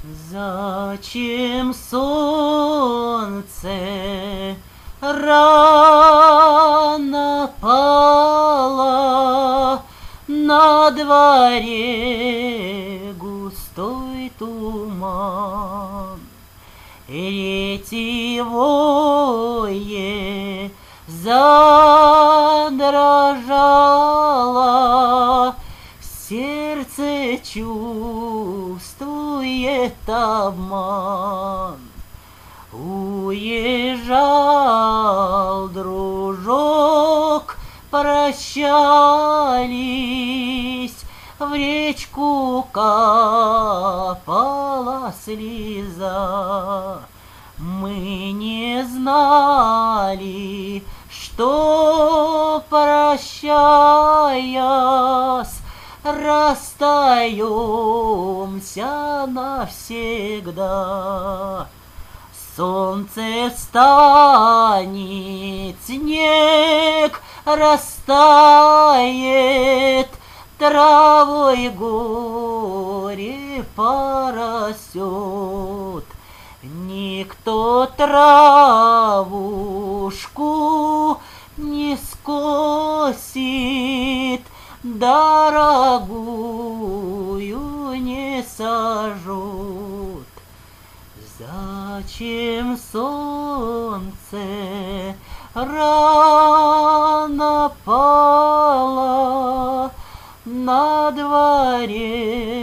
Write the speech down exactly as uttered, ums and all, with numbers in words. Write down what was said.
Зачем солнце рано пало, на дворе густой туман, ретевое задрожало, сердце чувствует обман. Уезжал дружок, прощались, в речку капала слеза. Мы не знали, что, прощаясь, расстаемся навсегда. Солнце встанет, снег растает, травой горе поросет. Никто травушку не скосит, дорогую не сожжет. Зачем солнце рано пало, на дворе